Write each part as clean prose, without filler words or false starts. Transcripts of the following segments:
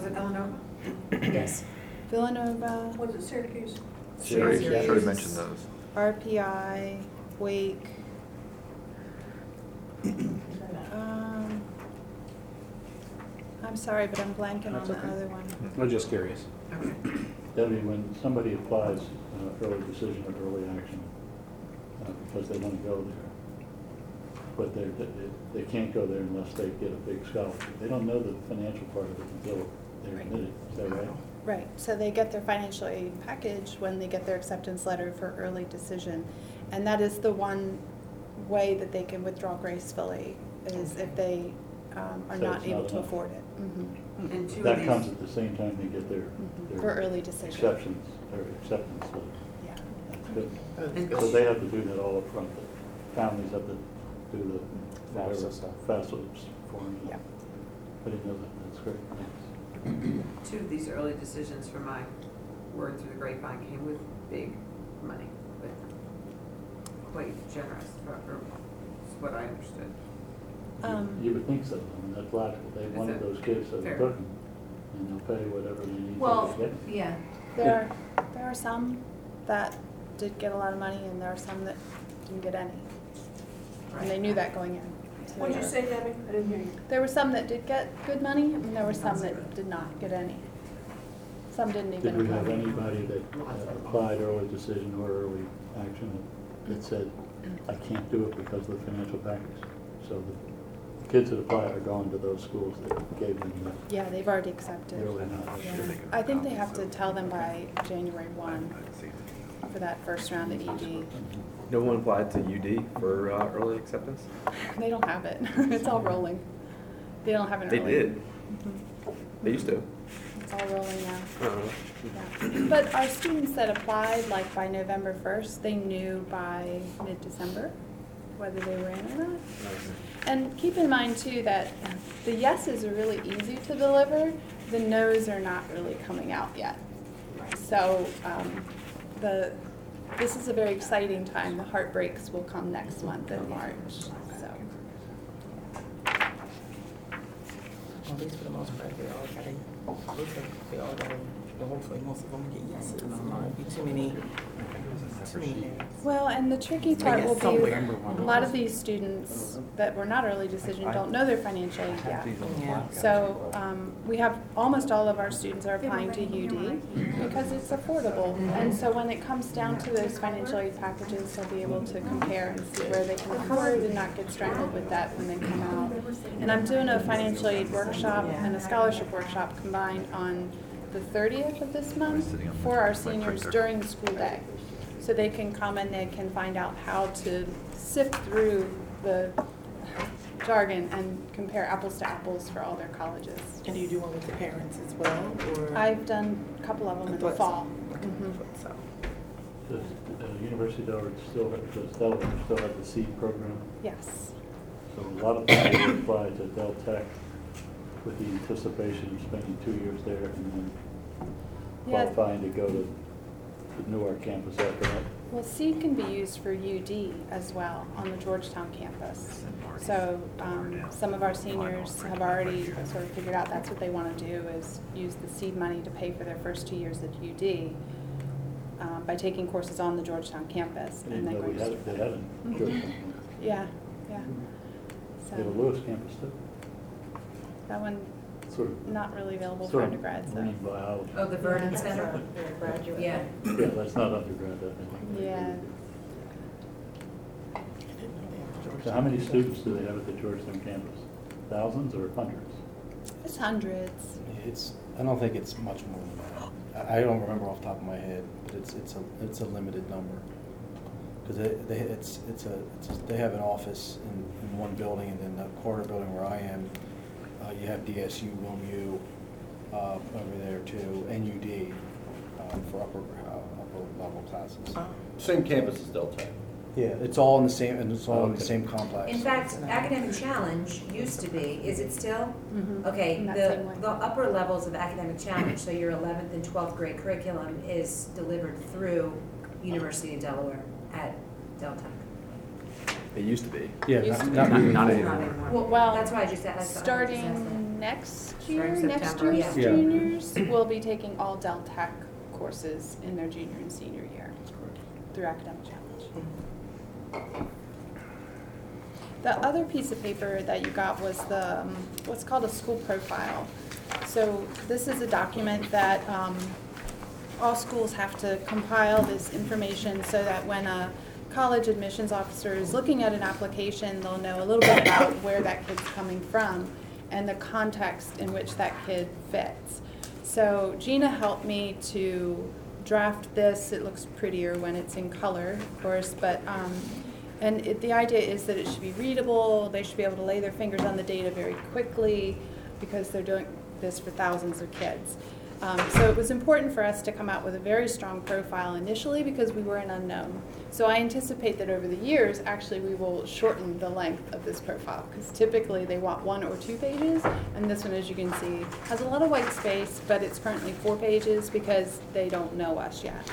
it Villanova? Yes. Villanova, What is it, Syracuse? Sure, Syracuse. should have mentioned those. RPI, Wake. I'm sorry, but I'm blanking on That's the okay. other one. I'm just curious. Okay. Debbie, when somebody applies early decision or early action, because they want to go there, but they can't go there unless they get a big scholarship. They don't know the financial part of it until they're admitted, is that right? Right, so they get their financial aid package when they get their acceptance letter for early decision. And that is the one way that they can withdraw gracefully, is if they are So not it's able not to enough. afford it. And two of That these, comes at the same time they get their For early decision. acceptance letter. Yeah. That's good. And- So they have to do that all up front. The families have to do the whatever, FAFSA stuff. FAFSA form. Yeah. I didn't know that, that's great, thanks. two of these early decisions from my word through the grapevine came with big money, but quite generous, or is what I understood. You would think so, I mean, that's logical, they wanted those kids, so they Fair. took them, and they'll pay whatever they need Well, to get. yeah. There are some that did get a lot of money, and there are some that didn't get any. And they knew that going in. So What did you say, Debbie? I didn't hear you. there were some that did get good money, and there were some that did not get any. Some didn't even Did we have apply. anybody that applied early decision or early action that said, I can't do it because of the financial package? So the kids that apply are going to those schools that gave them the Yeah, they've already accepted. early knowledge. Yeah. I think they have to tell them by January 1 for that first round of ED. No one applied to UD for early acceptance? They don't have it. It's all rolling. They don't have an They early. did. Mhm. They used to. It's all rolling now. Uh-huh. Yeah. But our students that applied, like by November 1st, they knew by mid-December whether they were in or not. And keep in mind too that the yeses are really easy to deliver, the nos are not really coming out yet. So this is a very exciting time. The heartbreaks will come next month in March, so. At least for the most part, they all got a, looks like they all got a, well, hopefully most of them get yeses. There won't be too many nays. Well, and the tricky part guess will be, somewhere. a lot of these students that were not early decision don't know their financial aid yet. Yeah. So we have, almost all of our students are applying to UD because it's affordable. And so when it comes down to those financial aid packages, they'll be able to compare and see where they can afford and not get strangled with that when they come out. And I'm doing a financial aid workshop and a scholarship workshop combined on the 30th of this month for our seniors during the school day. So they can come and they can find out how to sift through the jargon and compare apples to apples for all their colleges. And do you do one with the parents as well, or? I've done a couple of them in the fall. Mhm. So, Does University of Delaware still have the seed program? Yes. So a lot of people apply to Del Tech with the anticipation of spending 2 years there and then Yeah. qualifying to go to the Newark campus after that. Well, seed can be used for UD as well on the Georgetown campus. So some of our seniors have already sort of figured out that's what they want to do, is use the seed money to pay for their first 2 years at UD by taking courses on the Georgetown campus. I And didn't then know going we to had it, they had it in Mhm. Georgetown. Yeah, yeah. They have a So Lewis campus too. that one, Sort of, not really available for sort of undergrads, though. marine biology. Oh, the Vernon Center? graduate. Yeah. Yeah, that's not undergrad, I think. Yeah. So how many students do they have at the Georgetown campus? Thousands or hundreds? It's hundreds. I don't think it's much more than that. I don't remember off the top of my head, but it's a limited number. Because they have an office in one building, and then the corner building where I am, you have DSU, WilMU over there too, NUD for upper level classes. Same campus as Del Tech. Yeah, it's all in the same, and it's all in the Okay. same complex. In fact, Academic Challenge used to be, is it still? Mhm. Okay, In that the, same way. the upper levels of Academic Challenge, so your 11th and 12th grade curriculum is delivered through University of Delaware at Del Tech. It used to be. Yeah, Used to not be. really. Not Not anymore. anymore. Well, That's why I just asked. starting next Starting year, next September. year's Yeah. juniors will be taking all Del Tech courses in their junior and senior year through Academic Challenge. The other piece of paper that you got was the, what's called a school profile. So this is a document that all schools have to compile this information so that when a college admissions officer is looking at an application, they'll know a little bit about where that kid's coming from and the context in which that kid fits. So Gina helped me to draft this. It looks prettier when it's in color, of course, but the idea is that it should be readable. They should be able to lay their fingers on the data very quickly because they're doing this for thousands of kids. So it was important for us to come out with a very strong profile initially because we were an unknown. So I anticipate that over the years, actually, we will shorten the length of this profile because typically they want 1 or 2 pages, and this one, as you can see, has a lot of white space, but it's currently 4 pages because they don't know us yet.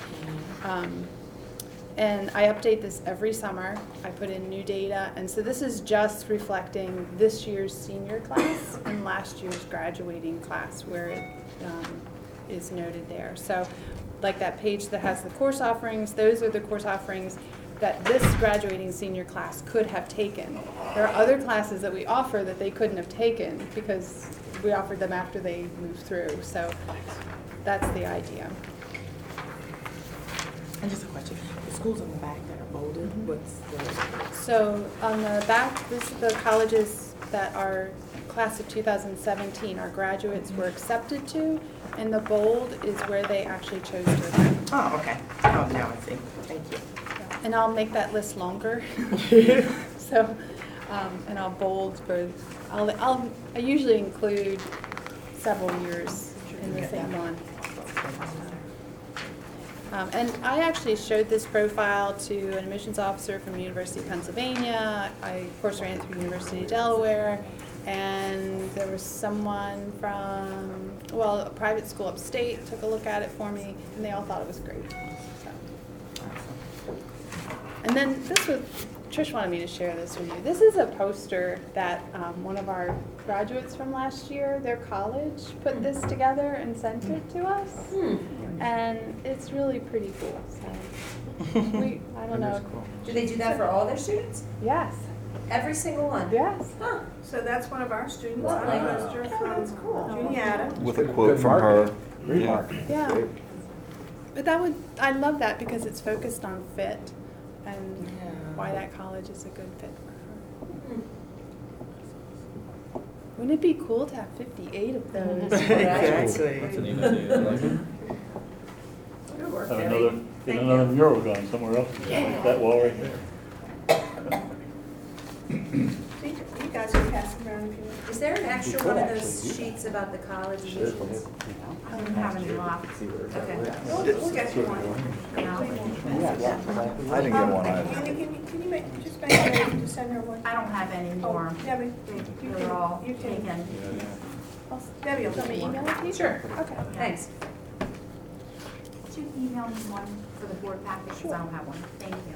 And I update this every summer. I put in new data, and so this is just reflecting this year's senior class and last year's graduating class where it is noted there. So like that page that has the course offerings, those are the course offerings that this graduating senior class could have taken. There are other classes that we offer that they couldn't have taken because we offered them after they moved through. So that's the idea. And just a question, the schools on the back that are bolded, what's the? So on the back, this is the colleges that are class of 2017, our graduates were accepted to, and the bold is where they actually chose to attend. Oh, okay. Oh, now I see. Thank you. And I'll make that list longer. So, and I'll bold for, I usually include several years in the same one. And I actually showed this profile to an admissions officer from the University of Pennsylvania. I, of course, ran through University of Delaware. And there was someone from, well, a private school upstate took a look at it for me, and they all thought it was great. So. And then this was, Trish wanted me to share this with you. This is a poster that one of our graduates from last year, their college, put this together and sent it to us. And it's really pretty cool. So I don't know. Do they do that for all their students? Yes. Every single one? Yes. Huh. So that's one of our students, Lovely. Anna Lester That's cool. from Juniata. With a quote from her. Great Yeah. marketing. Yeah. But I love that because it's focused on fit and Yeah. why that college is a good fit for her. Wouldn't it be cool to have 58 of those? Exactly. That's a neat idea. Good work, Have Debbie. another, get another mural going somewhere else, like that wall right there. So you guys can pass it around if you want. Is there an extra one of those sheets about the college admissions? I don't have any left. Okay. We'll get you one. I didn't get one either. Andy, can you just make sure to send her one? I don't have any more. Oh, Debbie, you They're all can, you can, taken. Debbie will Let me send you email one. it to you? Sure. Okay. Thanks. Could you email me one for the board package, because I don't have one. Thank you.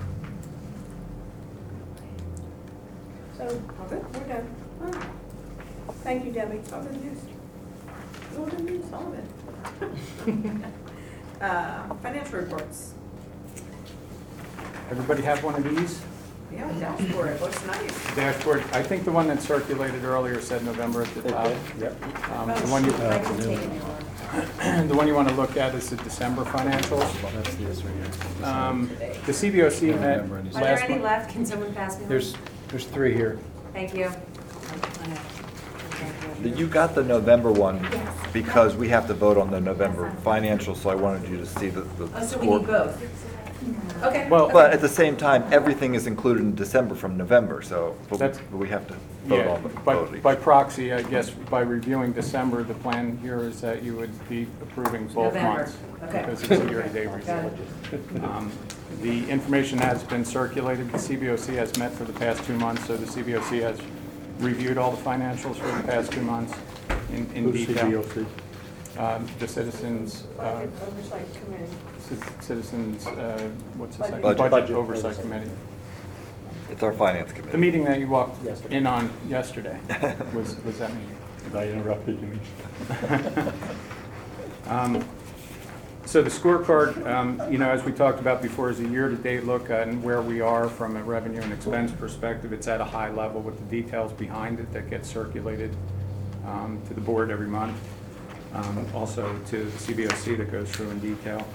So, we're done. Thank you, Debbie. It's all good news. All good news, all of it. Financial reports. Everybody have one of these? Yeah, dashboard, it looks nice. Dashboard, I think the one that circulated earlier said November at the top. Yep. The one you, I can take it now. the one you want to look at is the December financials. That's this right here. The CBOC met November and Are there last any month. left? Can someone pass me one? There's 3 here. Thank you. You got the November one because we have to vote on the November financials, so I wanted you to see the Oh, so we score. need both? Okay. Well, But at the same time, everything is included in December from November, so, but That's- we have to vote Yeah, on the by vote. proxy, I guess, by reviewing December, the plan here is that you would be approving both November. months. Okay. Because it's a year-to-date Got review. The information has been circulated, the CBOC has met for the past 2 months, so the CBOC has reviewed all the financials for the past 2 months in Who's detail. CBOC? The Citizens, Budget Oversight Committee. Citizens, what's the second? Budget. Budget Oversight Committee. It's our finance The committee. meeting that you walked in on yesterday was that meeting. Have I interrupted you? So the scorecard, as we talked about before, is a year-to-date look at where we are from a revenue and expense perspective. It's at a high level with the details behind it that get circulated to the board every month. Also to the CBOC that goes through in detail.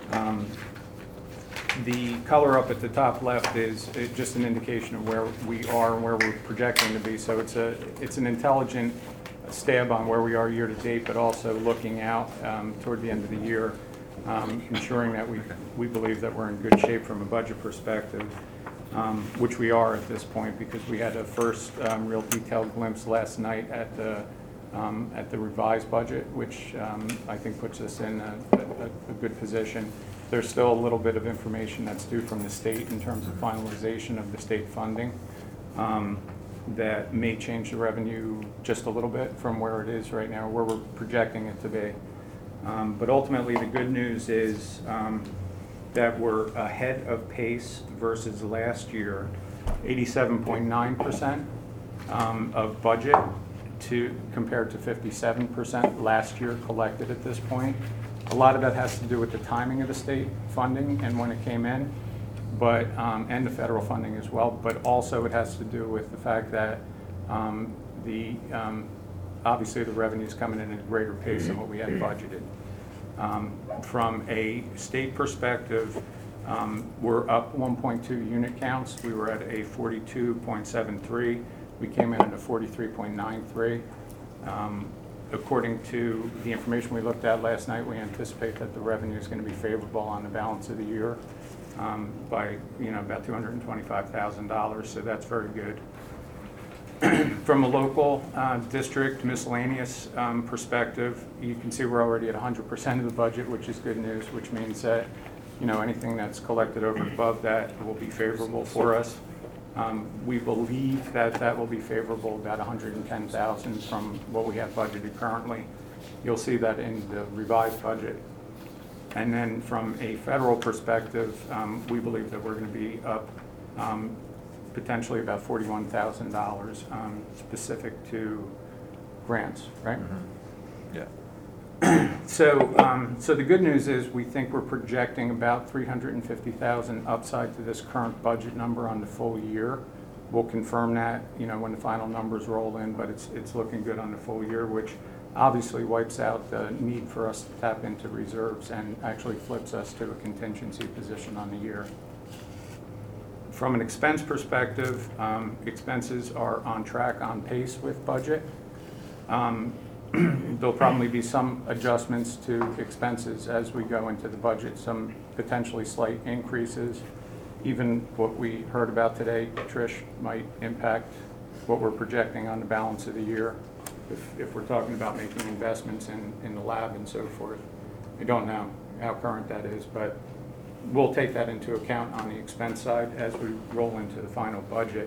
The color up at the top left is just an indication of where we are and where we're projecting to be. So it's an intelligent stab on where we are year to date, but also looking out toward the end of the year, ensuring that we believe that we're in good shape from a budget perspective, which we are at this point because we had a first real detailed glimpse last night at the revised budget, which I think puts us in a good position. There's still a little bit of information that's due from the state in terms of finalization of the state funding that may change the revenue just a little bit from where it is right now, where we're projecting it to be. But ultimately, the good news is that we're ahead of pace versus last year, 87.9% of budget compared to 57% last year collected at this point. A lot of that has to do with the timing of the state funding and when it came in, but and the federal funding as well. But also it has to do with the fact that obviously the revenue is coming in at a greater pace than what we had budgeted. From a state perspective, we're up 1.2 unit counts. We were at a 42.73. We came in at a 43.93. According to the information we looked at last night, we anticipate that the revenue is going to be favorable on the balance of the year by about $225,000. So that's very good. From a local district miscellaneous perspective, you can see we're already at 100% of the budget, which is good news, which means that anything that's collected over and above that will be favorable for us. We believe that will be favorable, about $110,000 from what we have budgeted currently. You'll see that in the revised budget. And then from a federal perspective, we believe that we're going to be up potentially about $41,000 specific to grants, right? Mm-hmm. Yeah. So the good news is we think we're projecting about $350,000 upside to this current budget number on the full year. We'll confirm that, when the final numbers roll in, but it's looking good on the full year, which obviously wipes out the need for us to tap into reserves and actually flips us to a contingency position on the year. From an expense perspective, expenses are on track, on pace with budget. There'll probably be some adjustments to expenses as we go into the budget, some potentially slight increases. Even what we heard about today, Trish, might impact what we're projecting on the balance of the year if we're talking about making investments in the lab and so forth. I don't know how current that is, but we'll take that into account on the expense side as we roll into the final budget.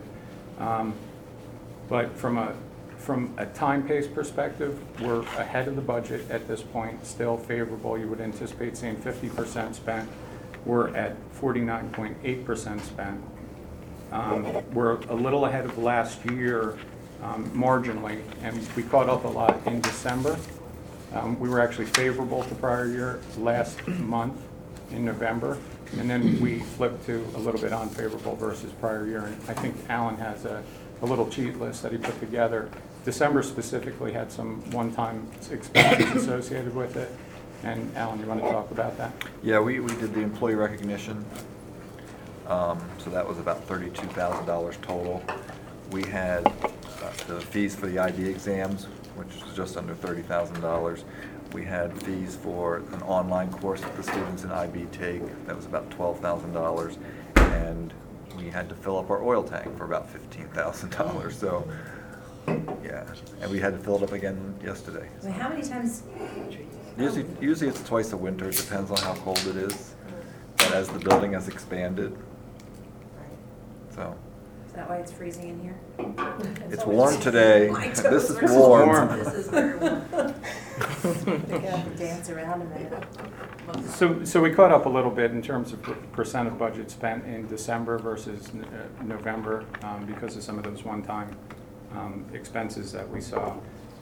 But from a time pace perspective, we're ahead of the budget at this point, still favorable. You would anticipate seeing 50% spent. We're at 49.8% spent. We're a little ahead of last year marginally, and we caught up a lot in December. We were actually favorable to prior year last month in November, and then we flipped to a little bit unfavorable versus prior year. And I think Alan has a little cheat list that he put together. December specifically had some one-time expenses associated with it. And Alan, you want to talk about that? Yeah, we did the employee recognition. So that was about $32,000 total. We had the fees for the ID exams, which was just under $30,000. We had fees for an online course that the students in IB take. That was about $12,000. And we had to fill up our oil tank for about $15,000. So, yeah. And we had to fill it up again yesterday. I mean, how many times? Usually it's twice a winter. It depends on how cold it is. But as the building has expanded, so. Is that why it's freezing in here? It's warm today. This is warm. This is very warm. They got to dance around a minute. So we caught up a little bit in terms of percent of budget spent in December versus November because of some of those one-time expenses that we saw.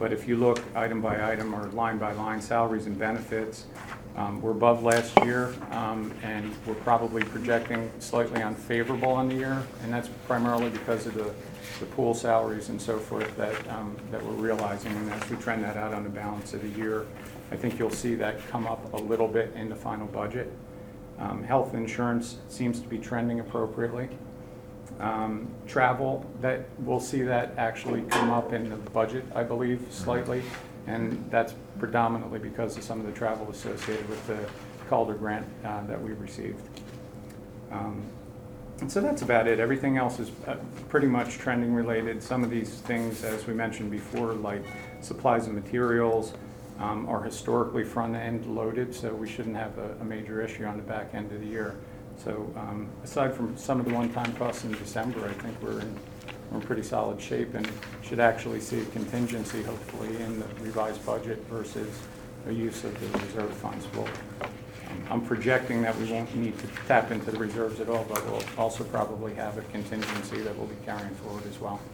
But if you look item by item or line by line, salaries and benefits, we're above last year, and we're probably projecting slightly unfavorable on the year, and that's primarily because of the pool salaries and so forth that we're realizing. And as we trend that out on the balance of the year, I think you'll see that come up a little bit in the final budget. Health insurance seems to be trending appropriately. Travel, that we'll see that actually come up in the budget, I believe, slightly, and that's predominantly because of some of the travel associated with the Calder grant that we received. And so that's about it. Everything else is pretty much trending related. Some of these things, as we mentioned before, like supplies and materials, are historically front-end loaded, so we shouldn't have a major issue on the back end of the year. So aside from some of the one-time costs in December, I think we're in pretty solid shape and should actually see a contingency, hopefully, in the revised budget versus a use of the reserve funds. I'm projecting that we won't need to tap into the reserves at all, but we'll also probably have a contingency that we'll be carrying forward as well.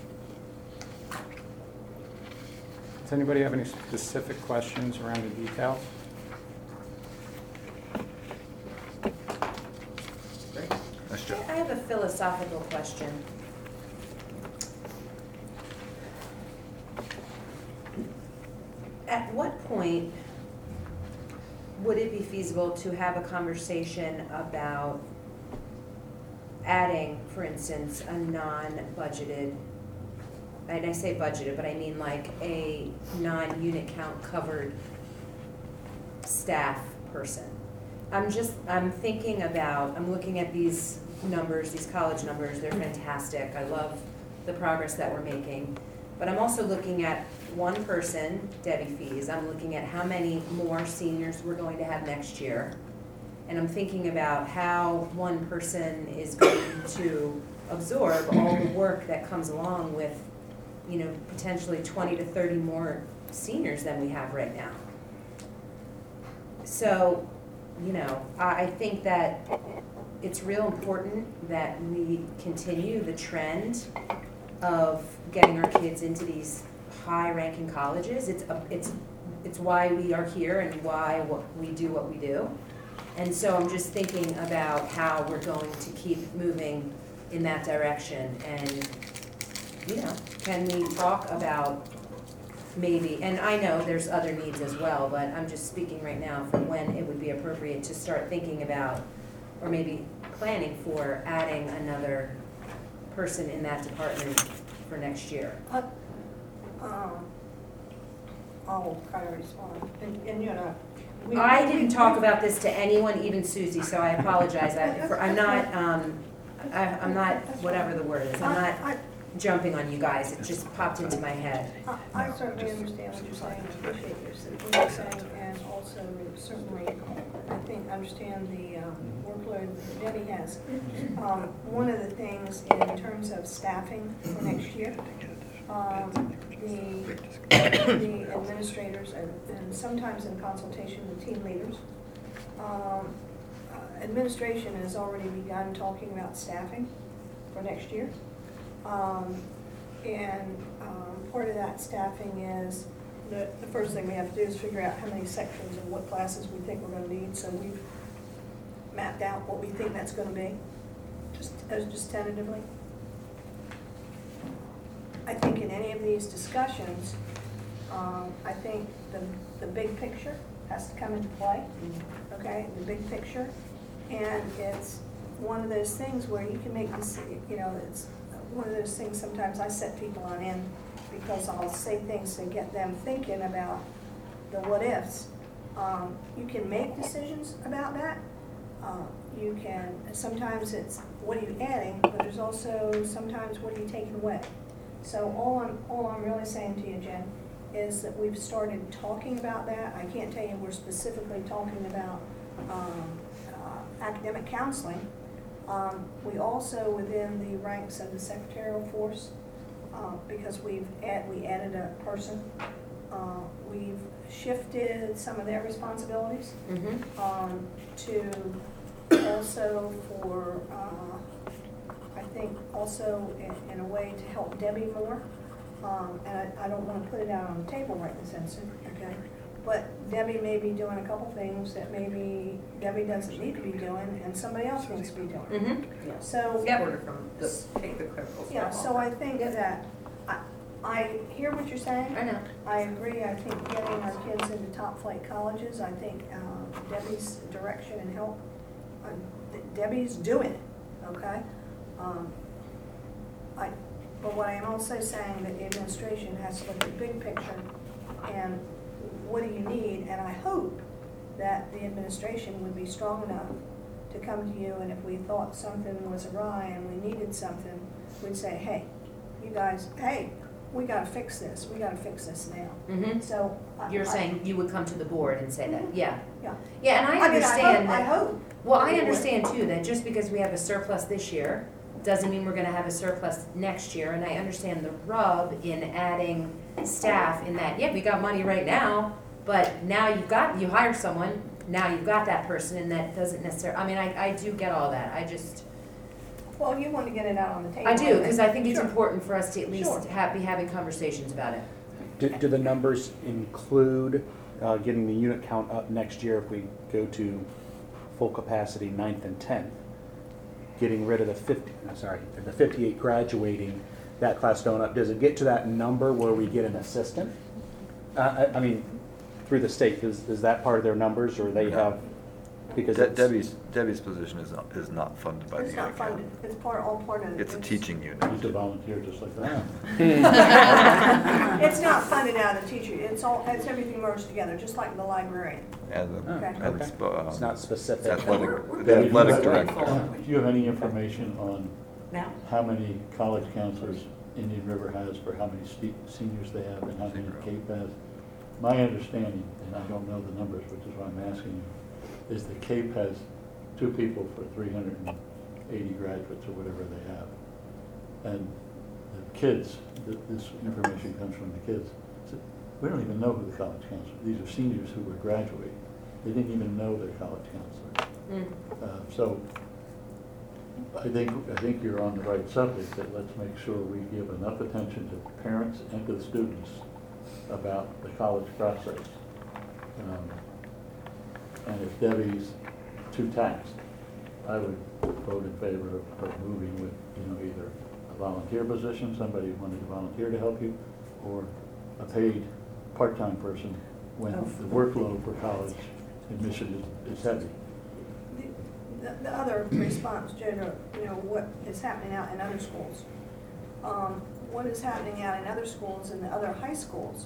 Does anybody have any specific questions around the details? Nice job. I have a philosophical question. At what point would it be feasible to have a conversation about adding, for instance, a non-budgeted, and I say budgeted, but I mean like a non-unit count covered staff person? I'm thinking about, I'm looking at these numbers, these college numbers, they're fantastic. I love the progress that we're making. But I'm also looking at one person, Debbie Fees. I'm looking at how many more seniors we're going to have next year. And I'm thinking about how one person is going to absorb all the work that comes along with, you know, potentially 20 to 30 more seniors than we have right now. So, you know, I think that it's real important that we continue the trend of getting our kids into these high-ranking colleges. It's why we are here and why we do what we do. And so I'm just thinking about how we're going to keep moving in that direction. And, you know, can we talk about maybe, and I know there's other needs as well, but I'm just speaking right now for when it would be appropriate to start thinking about, or maybe planning for adding another person in that department for next year. I'll try to respond, and you know. I didn't talk about this to anyone, even Susie, so I apologize. I'm not, whatever the word is, I'm not jumping on you guys, it just popped into my head. I certainly understand what you're saying, I appreciate what you're saying, and also certainly, I think, understand the workload that Debbie has. One of the things in terms of staffing for next year, the administrators, and sometimes in consultation with team leaders, administration has already begun talking about staffing for next year. Part of that staffing is, the first thing we have to do is figure out how many sections and what classes we think we're gonna need, so we've mapped out what we think that's gonna be, just tentatively. I think in any of these discussions, I think the big picture has to come into play, okay, the big picture, and it's one of those things where you can make this, you know, it's one of those things sometimes I set people on end because I'll say things to get them thinking about the what ifs. You can make decisions about that. You can, sometimes it's what are you adding, but there's also sometimes what are you taking away. So all I'm really saying to you, Jen, is that we've started talking about that. I can't tell you we're specifically talking about academic counseling. We also, within the ranks of the secretarial force, because we added a person, we've shifted some of their responsibilities to also for, I think also in a way to help Debbie more and I don't wanna put it out on the table right this instant, okay? But Debbie may be doing a couple things that maybe Debbie doesn't need to be doing, and somebody else needs to be doing. Mm-hmm. So, Order from take the critical stuff yeah, off. so I think that, I hear what you're saying. I know. I agree. I think getting our kids into top flight colleges, I think Debbie's direction and help, Debbie's doing it, okay? But what I am also saying that the administration has to look at the big picture and what do you need? And I hope that the administration would be strong enough to come to you, and if we thought something was awry and we needed something, we'd say, hey, you guys, hey, we gotta fix this, we gotta fix this now. Mm-hmm. So. You're saying you would come to the board and say that, yeah. Yeah. Yeah, and I mean, understand I that. hope. Well, I understand too, that just because we have a surplus this year, doesn't mean we're gonna have a surplus next year, and I understand the rub in adding staff in that, yeah, we got money right now, but now you hired someone, now you've got that person, and that doesn't necessarily, I mean, I do get all that, I just, Well, you want to get it out on the table. I do, because I think it's Sure. important for us to at least Sure. be having conversations about it. Do the numbers include getting the unit count up next year if we go to full capacity 9th and 10th? Getting rid of the 58 graduating, that class going up, does it get to that number where we get an assistant? I mean, through the state, is that part of their numbers, or they have, because Debbie's position is not funded by the It's unit not count. funded, it's all part of it. It's a teaching unit. He's a volunteer just like that. It's not funded out of the teacher, it's everything merged together, just like the librarian. And the, Okay. and it's not specific? athletic, Yeah, the athletic you- director. Do you have any information on Now? how many college counselors Indian River has for how many seniors they have and how many Zero. Cape has? My understanding, and I don't know the numbers, which is why I'm asking you, is that Cape has 2 people for 380 graduates or whatever they have. And the kids, this information comes from the kids, so we don't even know who the college counselor, these are seniors who were graduating. They didn't even know their college counselor. So I think you're on the right subject, that let's make sure we give enough attention to parents and to the students about the college process. And if Debbie's too taxed, I would vote in favor of moving with, either a volunteer position, somebody wanted to volunteer to help you, or a paid part-time person when the workload for college admission is heavy. The other response, Joe, to, what is happening out in other schools. What is happening out in other schools and the other high schools,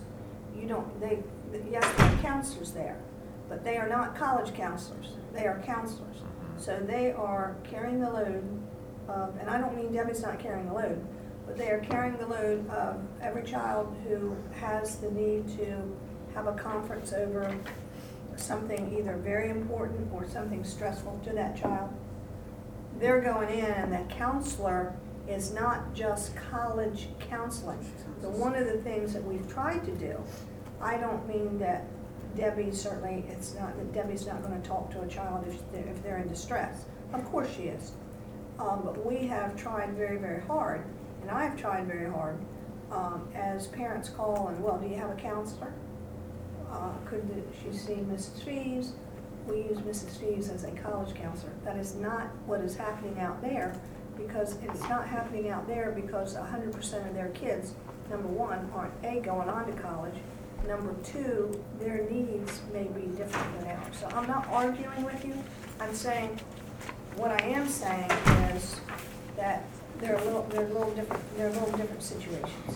yes, there are counselors there, but they are not college counselors, they are counselors. So they are carrying the load of, and I don't mean Debbie's not carrying the load, but they are carrying the load of every child who has the need to have a conference over something either very important or something stressful to that child. They're going in, and the counselor is not just college counseling. So one of the things that we've tried to do, I don't mean that Debbie's not going to talk to a child if they're in distress. Of course she is. But we have tried very, very hard, and I've tried very hard, as parents call and, well, do you have a counselor? Could she see Mrs. Fees? We use Mrs. Fees as a college counselor. That is not what is happening out there, because it's not happening out there because 100% of their kids, number one, aren't going on to college. Number two, their needs may be different than ours. So I'm not arguing with you. I'm saying, what I am saying is that they're a little different situations.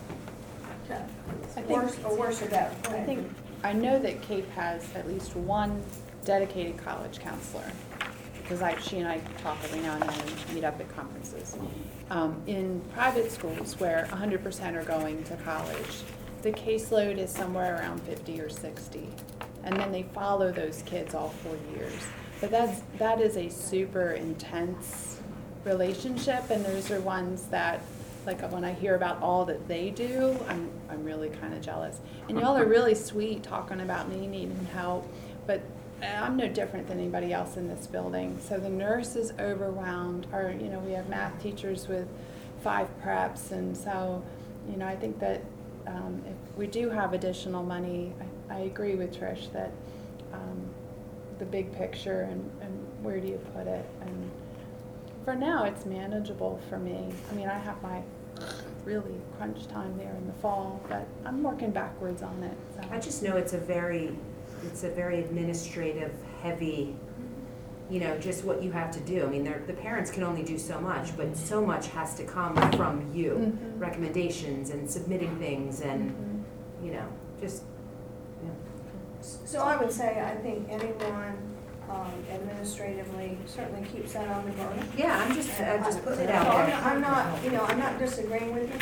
I think- Worse or worse or better. Go ahead. I know that Cape has at least one dedicated college counselor, because she and I talk every now and then and meet up at conferences. In private schools where 100% are going to college, the caseload is somewhere around 50 or 60. And then they follow those kids all 4 years. But that is a super intense relationship, and those are ones that, like, when I hear about all that they do, I'm really kind of jealous. And y'all are really sweet talking about me needing help, but I'm no different than anybody else in this building. So the nurse is overwhelmed, or we have math teachers with 5 preps, and so You know, I think that if we do have additional money, I agree with Trish that the big picture and where do you put it? And for now, it's manageable for me. I mean, I have my really crunch time there in the fall, but I'm working backwards on it. So. I just know it's a very administrative heavy, you know, just what you have to do. I mean, the parents can only do so much, but so much has to come from you. Mm-hmm. Recommendations and submitting things and, you know, just, you know. So I would say, I think anyone administratively certainly keeps that on the burner. Yeah, I'm just putting it So out there. I'm not, you know, I'm not disagreeing with you.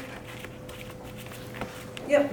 Yep.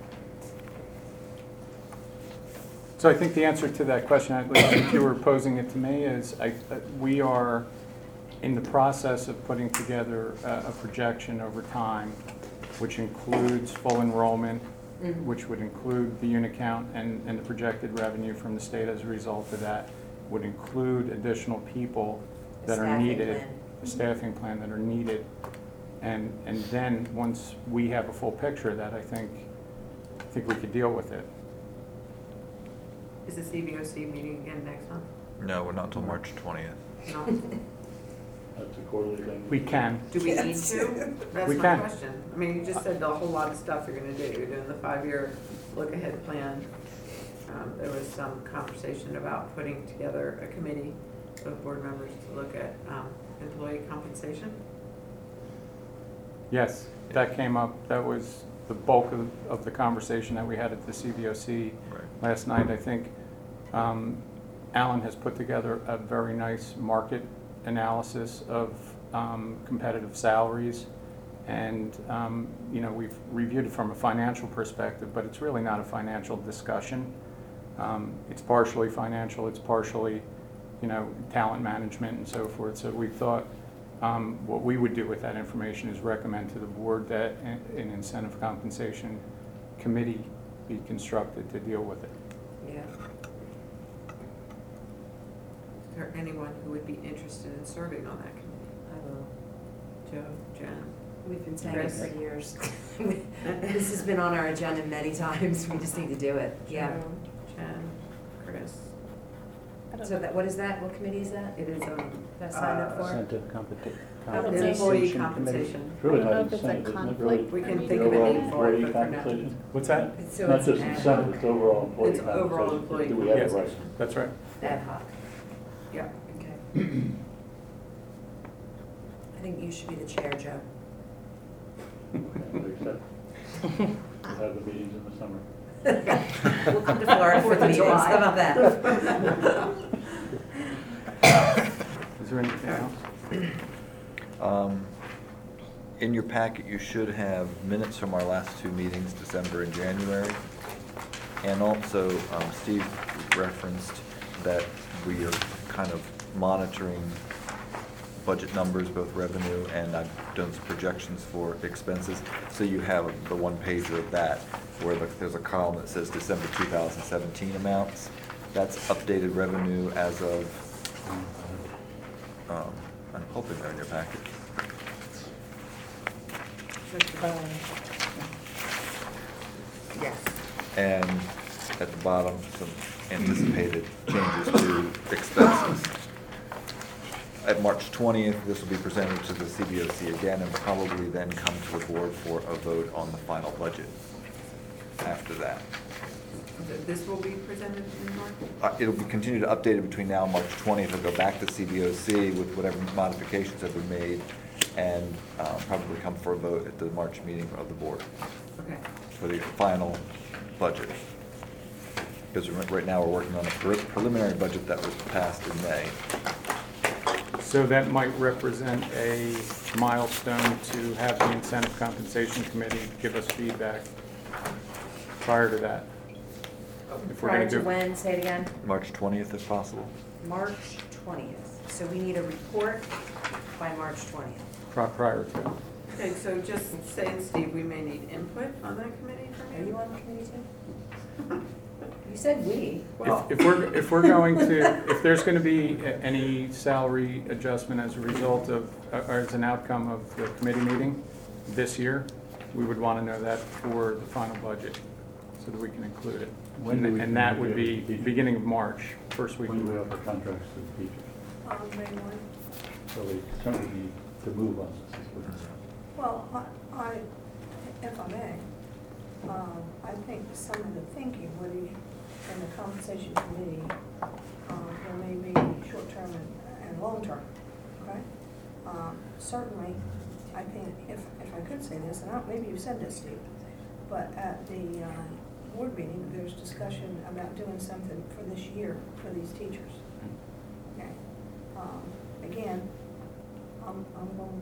So I think the answer to that question, at least if you were posing it to me, is we are in the process of putting together a projection over time, which includes full enrollment, which would include the unit count and the projected revenue from the state as a result of that, would include additional people that are needed, the staffing plan that are needed. And then, once we have a full picture of that, I think we could deal with it. Is the CVOC meeting again next month? No, we're not until March 20th. No. That's a quarterly thing. We can. Do we need to? That's We my can. question. I mean, you just said a whole lot of stuff you're gonna do. You're doing the 5-year look-ahead plan. There was some conversation about putting together a committee of board members to look at employee compensation. Yes, that came up. That was the bulk of the conversation that we had at the CVOC last night. I think Alan has put together a very nice market analysis of competitive salaries. And, you know, we've reviewed it from a financial perspective, but it's really not a financial discussion. It's partially financial, it's partially, you know, talent management and so forth. So we thought what we would do with that information is recommend to the board that an incentive compensation committee be constructed to deal with it. Yeah. Is there anyone who would be interested in serving on that committee? I will. Joe, Jen? We've been saying it Chris? for years. This has been on our agenda many times. We just need to do it. Yeah. Joe, Jen, Chris? I don't So know. that, what is that? What committee is that? It is That signed up for? Incentive employee compensation committee. compensation. It's really I don't know not if it's a incentive, isn't it? conflict. Really? We can I mean, think of a Overall name for it, employee but for now. compensation? What's that? So Not it's just ad incentive, hoc. it's overall employee It's compensation. overall employee Do we have it right? compensation. That's right. Ad hoc. Yeah. Okay. I think you should be the chair, Joe. Okay, accept. We'll have the meetings in the summer. We'll come to Florida for the meetings. How about that? Is there anything else? In your packet, you should have minutes from our last 2 meetings, December and January. And also, Steve referenced that we are kind of monitoring budget numbers, both revenue, and I've done some projections for expenses. So you have the 1-pager of that, where there's a column that says December 2017 amounts. That's updated revenue as of, I'm hoping they're in your packet. Yes. And at the bottom, some anticipated changes to expenses. At March 20th, this will be presented to the CBOC again and probably then come to the board for a vote on the final budget after that. This will be presented in March? It'll be continued to update it between now and March 20th. It'll go back to CBOC with whatever modifications have been made and probably come for a vote at the March meeting of the board Okay. for the final budget. Because right now, we're working on a preliminary budget that was passed in May. So that might represent a milestone to have the incentive compensation committee give us feedback prior to that. If we're Prior gonna to do- when, say it again? March 20th if possible. March 20th. So we need a report by March 20th. Prior to. Okay, so just saying, Steve, we may need input on that committee from Are you? you on the committee too? You said we. Well, If we're going to, if there's going to be any salary adjustment as a result of, or as an outcome of the committee meeting this year, we would want to know that for the final budget, so that we can include it. When do we- And that would when do we be have- beginning of March, first week. When do we offer contracts to the teachers? May 1. So we certainly need to move on this. is what it is. Well, if I may, I think some of the thinking would be in the compensation committee, there may be short-term and long-term, okay? Certainly, I think, if I could say this, and maybe you said this, Steve, but at the board meeting, there's discussion about doing something for this year for these teachers. Okay. Again, I'm going,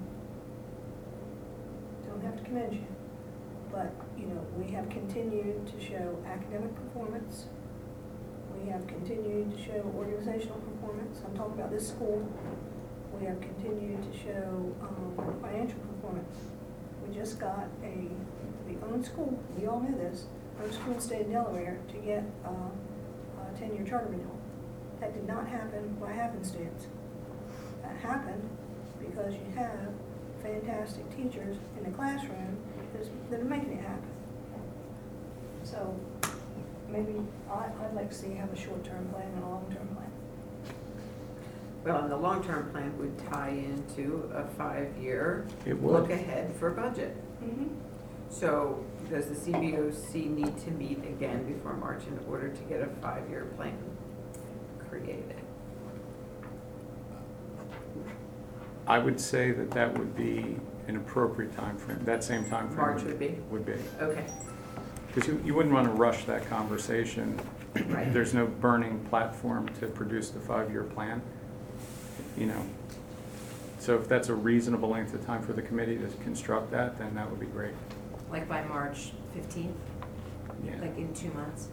don't have to commend you, but, you know, we have continued to show academic performance. We have continued to show organizational performance. I'm talking about this school. We have continued to show financial performance. We just got the owned school, we all knew this, owned school in the state of Delaware to get a 10-year charter renewal. That did not happen by happenstance. That happened because you have fantastic teachers in the classroom that are making it happen. So maybe I'd like to see you have a short-term plan and a long-term plan. Well, and the long-term plan would tie into a 5-year It would. look ahead for budget. Mm-hmm. So does the CBOC need to meet again before March in order to get a 5-year plan created? I would say that would be an appropriate time frame. That same time frame. March would be? Would be. Okay, Because you wouldn't want to rush that conversation. Right. There's no burning platform to produce the 5-year plan, you know. So if that's a reasonable length of time for the committee to construct that, then that would be great. Like by March 15th, Yeah. like in 2 months.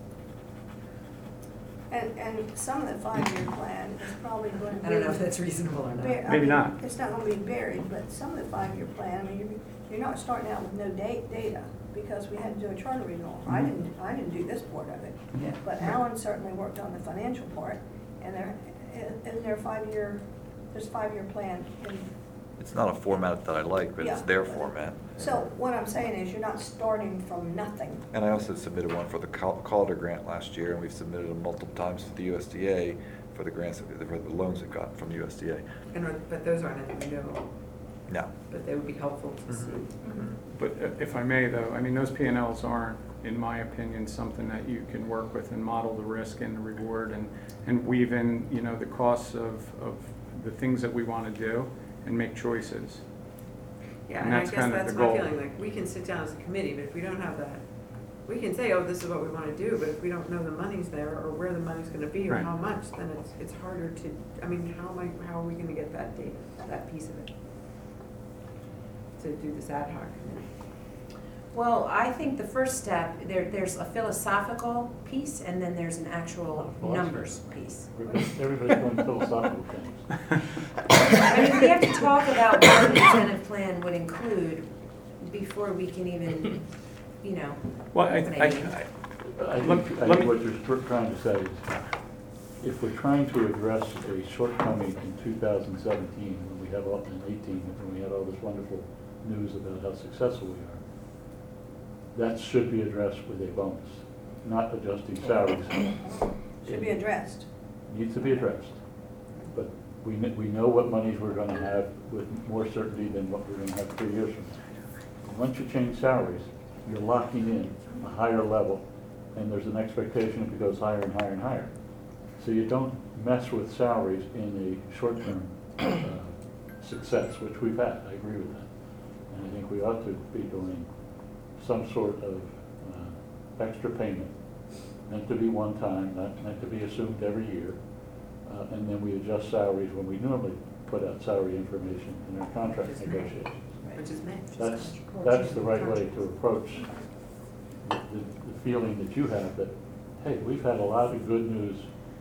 And some of the 5-year plan is probably going to be. I don't know if that's reasonable or not. Maybe not. It's not going to be buried, but some of the 5-year plan, I mean, you're not starting out with no data, because we had to do a charter renewal. I didn't do this part of it. Yeah. But Alan certainly worked on the financial part, and there's 5-year plan. It's not a format that I like, but it's Yeah. their format. So what I'm saying is you're not starting from nothing. And I also submitted one for the Calder grant last year, and we've submitted them multiple times to the USDA for the grants, for the loans it got from USDA. but those aren't in the renewal, No. but they would be helpful to see. But if I may though, I mean, those P&Ls aren't, in my opinion, something that you can work with and model the risk and the reward and weave in, you know, the costs of the things that we want to do and make choices. Yeah, And and I that's guess kind of that's the my goal. feeling, like, we can sit down as a committee, but if we don't have that, we can say, oh, this is what we want to do, but if we don't know the money's there, or where the money's gonna be, or Right. how much, then it's harder to, I mean, how are we gonna get that data, that piece of it? To do this ad hoc committee? Well, I think the first step, there's a philosophical piece and then there's an actual numbers piece. Everybody's doing philosophical things. I mean, we have to talk about what the incentive plan would include before we can even, you know. Well, I maybe. think what you're trying to say is, if we're trying to address a shortcoming in 2017, when we have, in 18, when we had all this wonderful news about how successful we are, that should be addressed with a bonus, not adjusting salaries. Should be addressed. Needs to be addressed. But we know what monies we're gonna have with more certainty than what we're gonna have 3 years from now. Once you change salaries, you're locking in a higher level, and there's an expectation it goes higher and higher and higher. So you don't mess with salaries in a short-term success, which we've had. I agree with that. And I think we ought to be doing some sort of extra payment, meant to be one time, not meant to be assumed every year. And then we adjust salaries when we normally put out salary information in our contract Which is May. negotiations. Which is May. That's the right way to approach the feeling that you have that, hey, we've had a lot of good news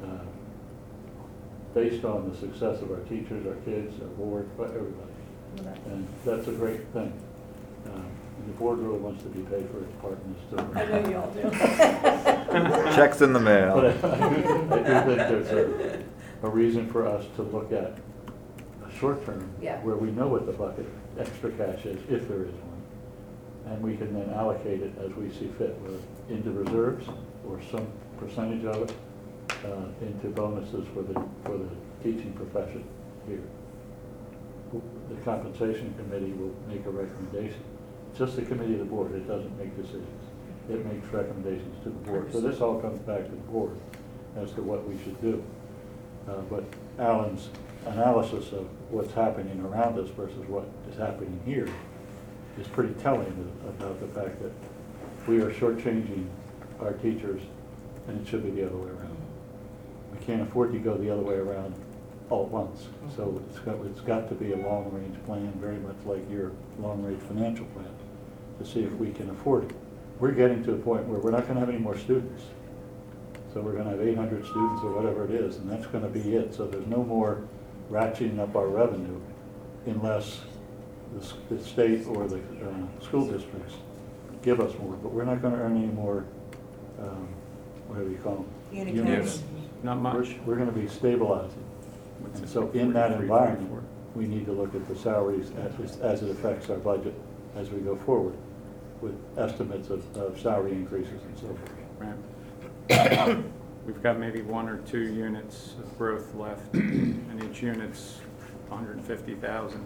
based on the success of our teachers, our kids, our board, everybody. And that's a great thing. And the board really wants to be paid for its part in this too. I know you all do. Checks in the mail. But I do think there's a reason for us to look at a short term Yeah. where we know what the bucket extra cash is, if there is one. and we can then allocate it as we see fit, whether into reserves or some percentage of it into bonuses for the teaching profession here. The compensation committee will make a recommendation. It's just the committee of the board, it doesn't make decisions. It makes recommendations to the board. So this all comes back to the board as to what we should do. But Alan's analysis of what's happening around us versus what is happening here is pretty telling about the fact that we are shortchanging our teachers, and it should be the other way around. We can't afford to go the other way around all at once. So it's got to be a long-range plan, very much like your long-range financial plan, to see if we can afford it. We're getting to a point where we're not going to have any more students. So we're going to have 800 students or whatever it is, and that's going to be it. So there's no more ratcheting up our revenue unless the state or the school districts give us more. But we're not going to earn any more, whatever you call them? Unicorns. Not much. We're going to be stabilizing. And so in that environment, we need to look at the salaries as it affects our budget as we go forward with estimates of salary increases and so forth. Right. We've got maybe 1 or 2 units of growth left, and each unit's 150,000.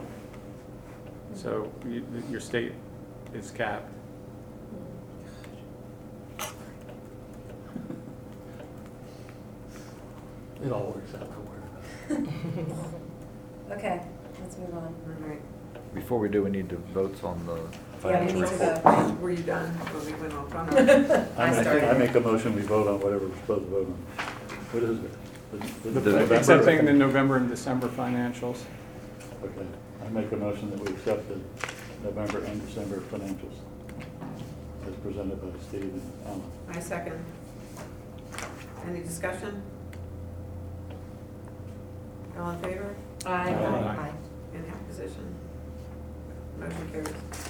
So your state is capped. It all works out to work. Okay, let's move on. All right. Before we do, we need to vote on the Yeah, we financial need to report. vote. Were you done? Or we went off on I started. I make a motion, we vote on whatever we're supposed to vote on. What is it? Accepting the November and December financials. Okay, I make a motion that we accept the November and December financials as presented by Steve and Alan. I second. Any discussion? All in favor? Aye. Aye. In opposition? Motion carries.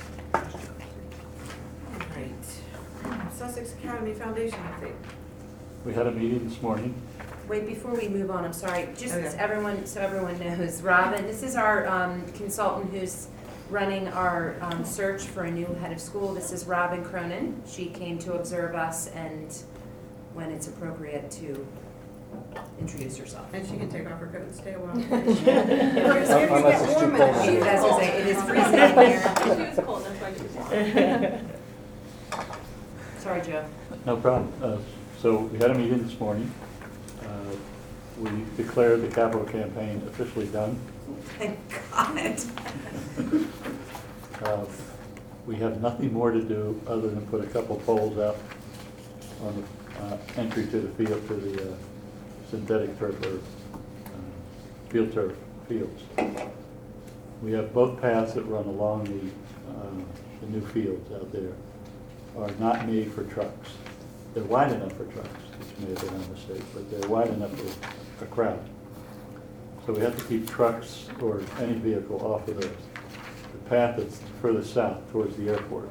All right. Sussex Academy Foundation update. We had a meeting this morning. Wait, before we move on, I'm sorry, just Okay. so everyone knows, Robin, this is our consultant who's running our search for a new head of school. This is Robin Cronin. She came to observe us and when it's appropriate to introduce herself. And she can take off her coat and stay a while. It's gonna Unless get it's too warm cold. in here. That's what I say, it is freezing in here. She was cold, that's why she was warm. Sorry, Joe. No problem. So we had a meeting this morning. We declared the capital campaign officially done. Thank God. We have nothing more to do other than put a couple poles out on the entry to the field, to the synthetic turf or field turf fields. We have both paths that run along the new fields out there are not made for trucks. They're wide enough for trucks, which may have been a mistake, but they're wide enough for a crowd. So we have to keep trucks or any vehicle off of those. The path that's further south towards the airport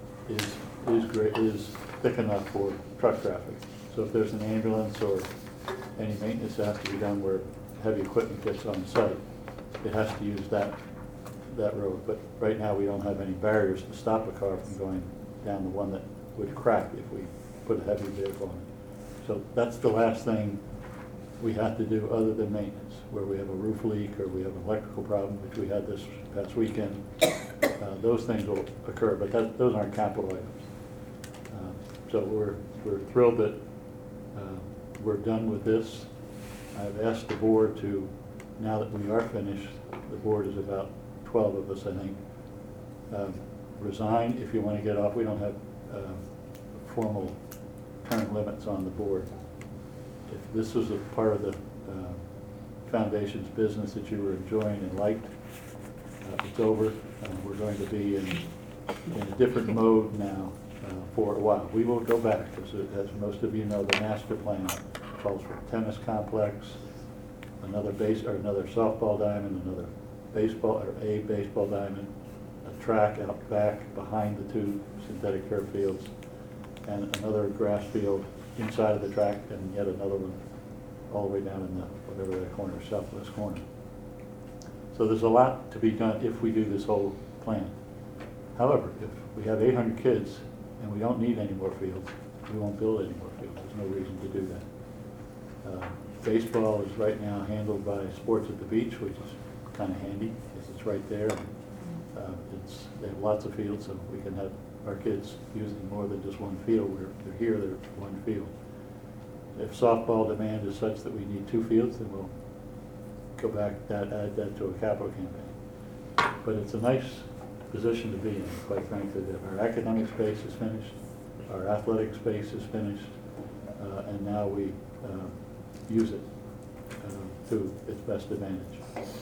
is thick enough for truck traffic. So if there's an ambulance or any maintenance that has to be done where heavy equipment gets on site, it has to use that road. But right now, we don't have any barriers to stop a car from going down the one that would crack if we put a heavy vehicle on it. So that's the last thing we have to do other than maintenance, where we have a roof leak or we have an electrical problem, which we had this past weekend. Those things will occur, but those aren't capital items. So we're thrilled that we're done with this. I've asked the board to, now that we are finished, the board is about 12 of us, I think, resign if you want to get off. We don't have formal term limits on the board. If this was a part of the foundation's business that you were enjoying and liked, it's over. We're going to be in a different mode now for a while. We will go back, as most of you know, the master plan calls for a tennis complex, another softball diamond, another baseball diamond, a track out back behind the 2 synthetic turf fields, and another grass field inside of the track, and yet another one all the way down in the, whatever that corner, southwest corner. So there's a lot to be done if we do this whole plan. However, if we have 800 kids and we don't need any more fields, we won't build any more fields. There's no reason to do that. Baseball is right now handled by Sports at the Beach, which is kind of handy because it's right there. They have lots of fields, so we can have our kids using more than just one field. They're here, they're one field. If softball demand is such that we need 2 fields, then we'll go back, add that to a capital campaign. But it's a nice position to be in, quite frankly, that our academic space is finished, our athletic space is finished, and now we use it to its best advantage.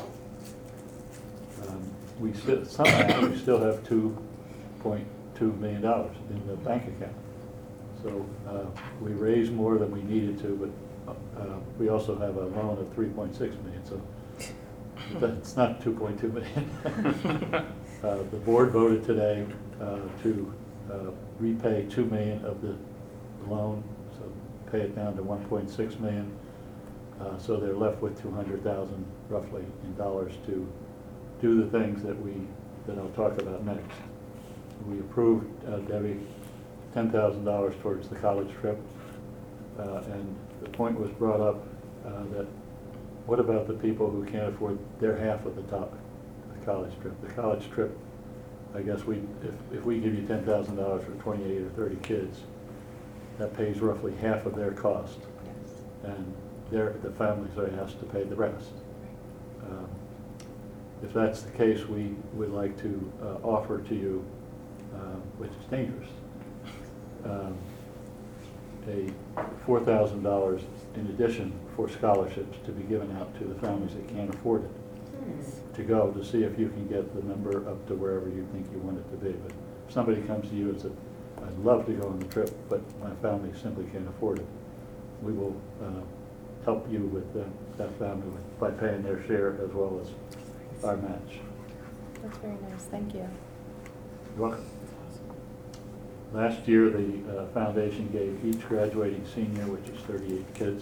Somehow we still have $2.2 million in the bank account. So we raised more than we needed to, but we also have a loan of $3.6 million, so it's not $2.2 million. The board voted today to repay $2 million of the loan, so pay it down to $1.6 million. So they're left with $200,000 roughly in dollars to do the things that I'll talk about next. We approved, Debbie, $10,000 towards the college trip, and the point was brought up that what about the people who can't afford their half of the college trip? The college trip, I guess if we give you $10,000 for 28 or 30 kids, that pays roughly half of their cost, and the families are asked to pay the rest. If that's the case, we would like to offer to you, which is dangerous, a $4,000 in addition for scholarships to be given out to the families that can't afford it, to go to see if you can get the number up to wherever you think you want it to be. But if somebody comes to you and says, I'd love to go on the trip, but my family simply can't afford it, we will help you with that family by paying their share as well as our match. That's very nice, thank you. You're welcome. Last year, the foundation gave each graduating senior, which is 38 kids,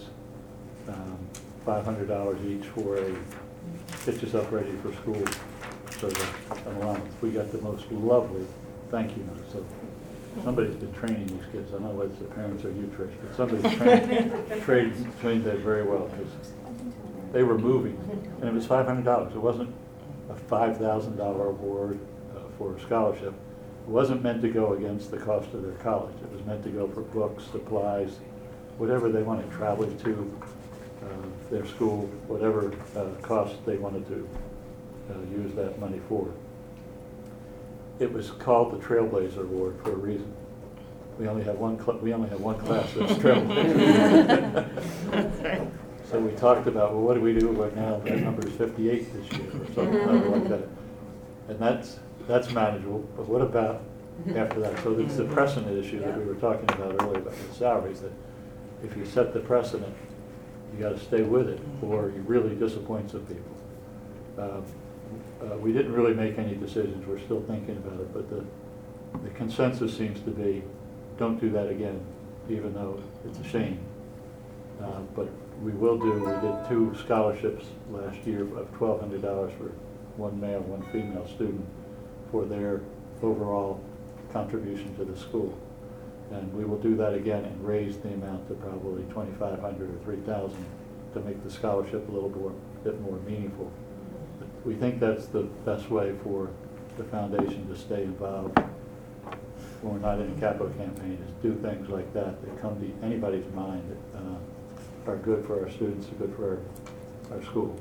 $500 each for a Get Yourself Ready for School sort of an allowance. We got the most lovely thank you note. So somebody's been training these kids. I don't know whether it's the parents or you, Trish, but somebody's trained that very well because they were moving, and it was $500. It wasn't a $5,000 award for a scholarship. It wasn't meant to go against the cost of their college. It was meant to go for books, supplies, whatever they wanted, traveling to their school, whatever cost they wanted to use that money for. It was called the Trailblazer Award for a reason. We only have one class that's Trailblazer. So we talked about, well, what do we do right now? That number is 58 this year, or something like that. And that's manageable, but what about after that? So it's the precedent issue that we were talking about earlier about the salaries, that if you set the precedent, you got to stay with it, or you really disappoint some people. We didn't really make any decisions. We're still thinking about it, but the consensus seems to be, don't do that again, even though it's a shame. But we did 2 scholarships last year of $1,200 for one male, one female student for their overall contribution to the school. And we will do that again and raise the amount to probably $2,500 or $3,000 to make the scholarship a little bit more meaningful. But we think that's the best way for the foundation to stay involved when we're not in a capital campaign, is do things like that come to anybody's mind that are good for our students, are good for our school.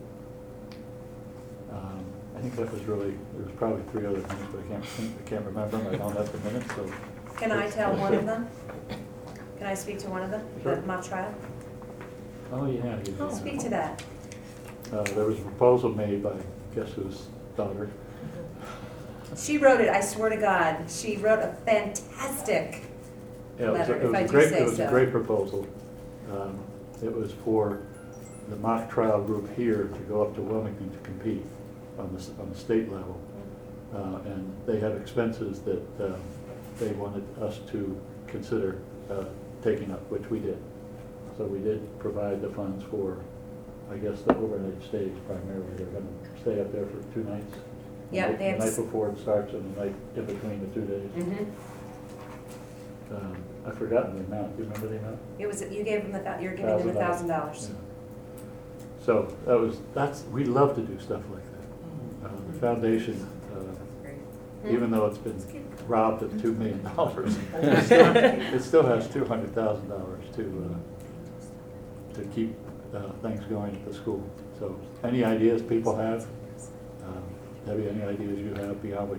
I think that was really, there was probably 3 other things, but I can't remember them. I don't have the minutes, so. Can I tell one of them? Can I speak to one of them? Sure. The mock trial? Oh, yeah. I'll speak to that. There was a proposal made by, guess whose daughter? She wrote it, I swear to God. She wrote a fantastic letter, if I do say so. It was a great proposal. It was for the mock trial group here to go up to Wilmington to compete on the state level. And they have expenses that they wanted us to consider taking up, which we did. So we did provide the funds for, I guess, the overnight stays primarily. They're going to stay up there for 2 nights. The Yep, night- they have The to night s- before it starts and the night in between the 2 days. Mhm. I've forgotten the amount. Do you remember the amount? It was, you gave them you're giving them $1,000. Yeah. So we love to do stuff like that. The foundation, even though it's been robbed of $2 million, it still has $200,000 to keep things going at the school. So any ideas people have? Debbie, any ideas you have beyond what